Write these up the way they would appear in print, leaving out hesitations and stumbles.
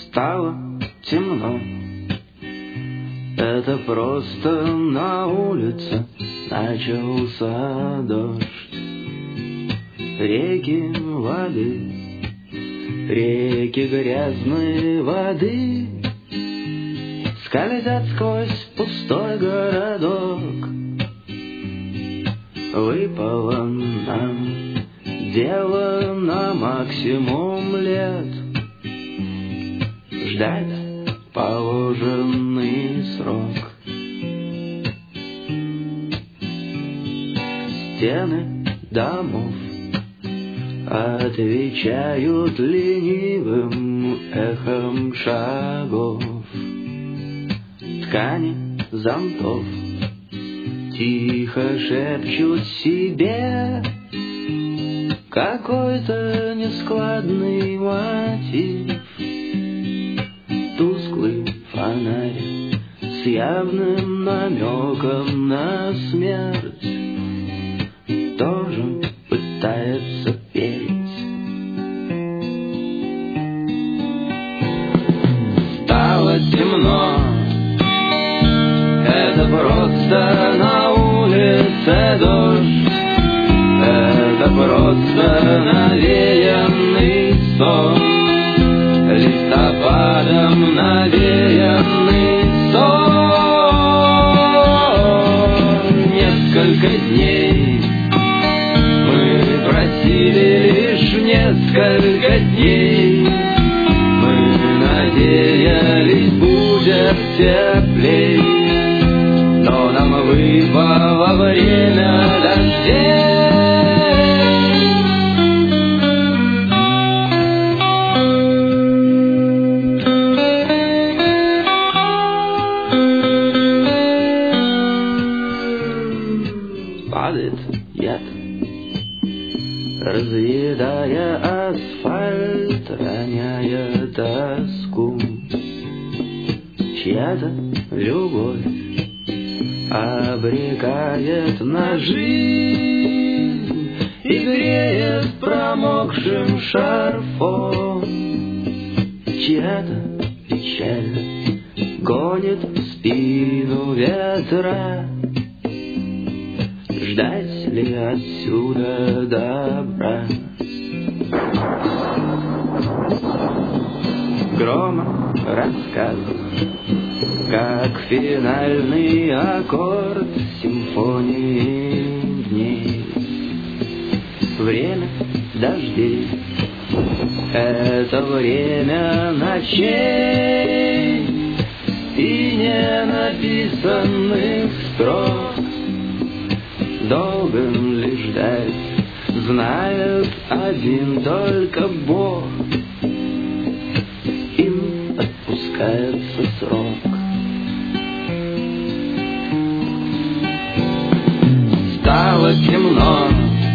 Стало темно. Это просто на улице начался дождь. Реки воды, реки грязной воды скользят сквозь пустой городок. Выпало нам дело на максимум лет ждать положенный срок. Стены домов отвечают ленивым эхом шагов. Ткани зонтов тихо шепчут себе какой-то нескладный мотив. Тусклый фонарь с явным намеком на смерть тоже пытается петь. Стало темно, это просто на улице дождь, это просто навеянный сон, листопадом навеянный сон. Несколько дней мы просили, лишь несколько дней мы надеялись, будет теплей, но нам выпало время дождей. Падает яд, разъедая асфальт, роняя тоску. Чья-то любовь обрекает на жизнь и греет промокшим шарфом. Чья-то печаль гонит в спину ветра. Ждать ли отсюда добра? Грома рассказ, как финальный аккорд симфонии дней. Время дождей — это время ночей и ненаписанных строк. Долго ли ждать, знает один только Бог. Им отпускается срок. Стало темно,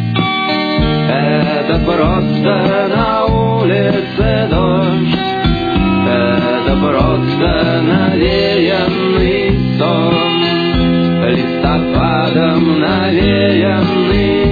это просто на улице дождь, это просто навеянный сон, листопадом навеянный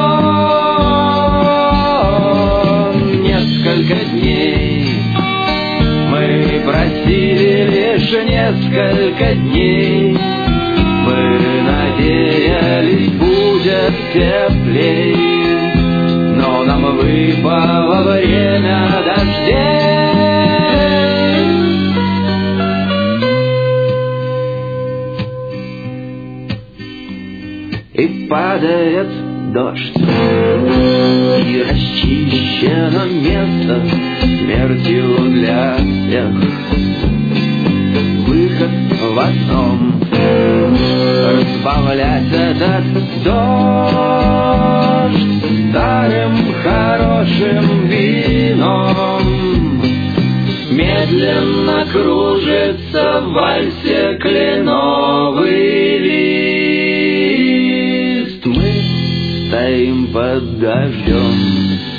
сон. Несколько дней мы просили, лишь несколько дней мы надеялись, будет теплей, но нам выпало время дождей. И падает дождь, и расчищено место смертью для всех. Выход в одном — разбавлять этот дождь старым хорошим вином. Медленно кружится в вальсе кленовый лист. Мы стоим под дождем,